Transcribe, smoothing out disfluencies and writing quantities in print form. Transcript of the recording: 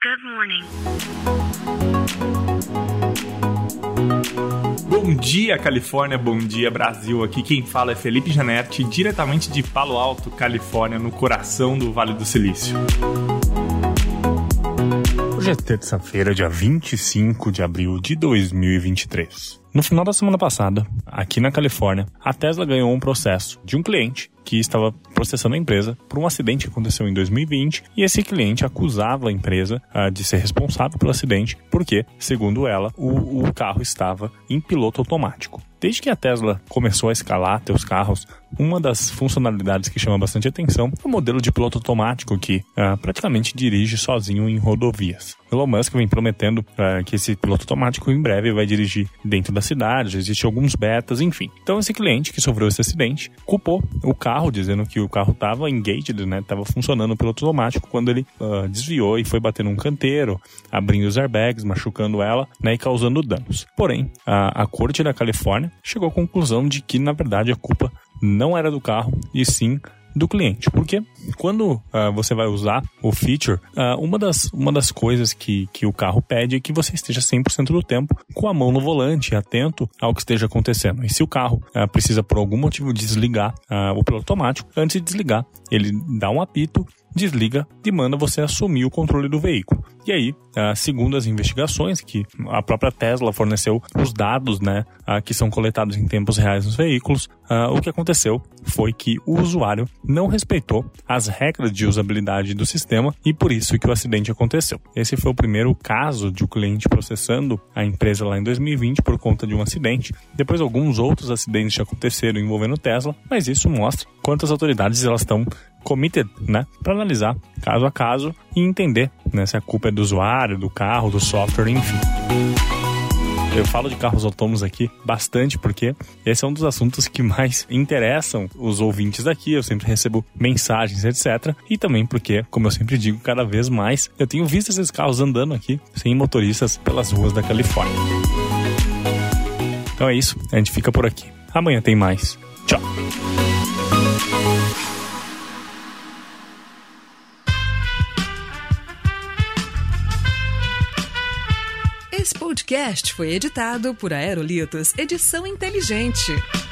Good morning. Bom dia, Califórnia, bom dia, Brasil. Aqui quem fala é Felipe Janetti, diretamente de Palo Alto, Califórnia, no coração do Vale do Silício. Hoje é terça-feira, dia 25 de abril de 2023. No final da semana passada, aqui na Califórnia, a Tesla ganhou um processo de um cliente que estava processando a empresa por um acidente que aconteceu em 2020, e esse cliente acusava a empresa de ser responsável pelo acidente porque, segundo ela, o carro estava em piloto automático. Desde que a Tesla começou a escalar seus carros, uma das funcionalidades que chama bastante atenção é o modelo de piloto automático que praticamente dirige sozinho em rodovias. Elon Musk vem prometendo que esse piloto automático em breve vai dirigir dentro da cidade, já existem alguns betas, enfim. Então esse cliente que sofreu esse acidente culpou o carro, dizendo que o carro estava engaged, né, estava funcionando o piloto automático quando ele desviou e foi bater num canteiro, abrindo os airbags, machucando ela, né, e causando danos. Porém, a corte da Califórnia chegou à conclusão de que, na verdade, a culpa não era do carro, e sim do cliente. Porque quando você vai usar o feature, uma das coisas que o carro pede é que você esteja 100% do tempo com a mão no volante, atento ao que esteja acontecendo. E se o carro precisa, por algum motivo, desligar o piloto automático, antes de desligar, ele dá um apito, desliga e manda você assumir o controle do veículo. E aí, segundo as investigações que a própria Tesla forneceu, os dados, né, que são coletados em tempos reais nos veículos, o que aconteceu foi que o usuário não respeitou as regras de usabilidade do sistema e por isso que o acidente aconteceu. Esse foi o primeiro caso de um cliente processando a empresa lá em 2020 por conta de um acidente. Depois alguns outros acidentes já aconteceram envolvendo Tesla, mas isso mostra quantas autoridades elas estão committed, né, para analisar caso a caso e entender, né, se a culpa é do usuário, do carro, do software, enfim. Eu falo de carros autônomos aqui bastante porque esse é um dos assuntos que mais interessam os ouvintes daqui. Eu sempre recebo mensagens, etc. E também porque, como eu sempre digo, cada vez mais eu tenho visto esses carros andando aqui sem motoristas pelas ruas da Califórnia. Então é isso, a gente fica por aqui. Amanhã tem mais. Tchau! Esse podcast foi editado por Aerolitos Edição Inteligente.